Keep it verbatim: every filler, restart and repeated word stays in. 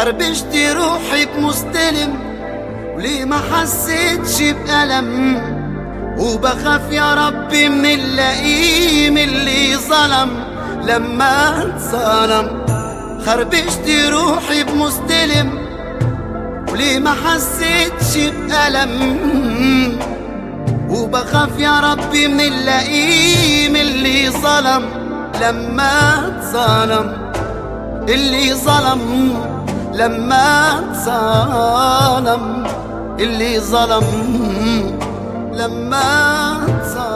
خربشت روحي بمستلم، وليه ما حسيتش بألم، وبخاف يا ربي من اللئيم اللي ظلم لما اتظلم. خربشت روحي بمستلم، وليه ما حسيتش بألم، وبخاف يا ربي من اللئيم اللي ظلم لما اتظلم، اللي ظلم لما اتظلم، اللي ظلم لما اتظلم.